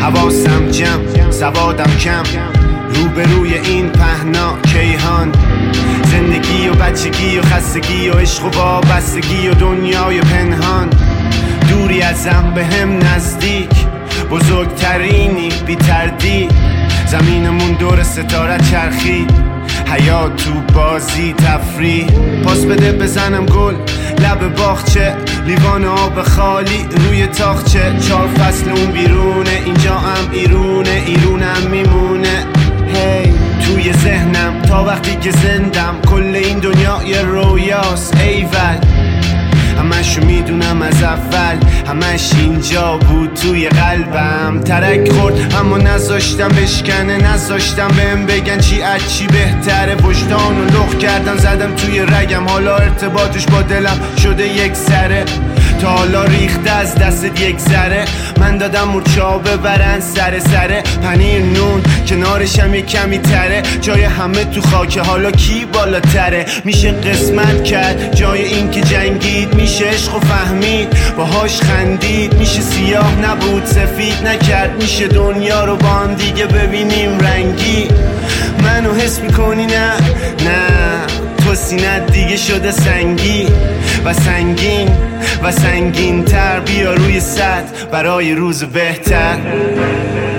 حواسم جمع، سوادم کم، روبروی این پهنا کیهان. زندگی و بچگی و خستگی و عشق و وابستگی و دنیای پنهان. دوری ازم به هم نزدیک، بزرگترینی بی تردید. زمینمون دور ستاره چرخید، حیات تو بازی تفریح. پاس بده بزنم گل لب باغچه، لیوان آب خالی روی تاخچه. 4 فصل اون بیرونه، اینجا هم ایرونه، ایرونم میمونه. هی توی ذهنم تا وقتی که زندم، کل این دنیا یه رویاست ایول. همشو میدونم از اول، همش اینجا بود توی قلبم. ترک خورد اما نذاشتم بشکنه، نذاشتم بهم بگن چی از چی بهتره. وجدانو لخ کردم زدم توی رگم، حالا ارتباطش با دلم شده یک سره. تا حالا ریخته از دستت یک ذره، من دادم مورچه‌ها ببرن سر سره. پنیر نون کنارشم یک کمی تره، جای همه تو خاکه حالا کی بالاتره. میشه قسمت کرد جای این که جنگید، میشه عشق و فهمید باهاش خندید. میشه سیاه نبود سفید نکرد، میشه دنیا رو با هم دیگه ببینیم رنگی. منو حس میکنی نه تو سینت دیگه شده سنگی و سنگین و سنگین تر. بیا روی سطح برای روز بهتر.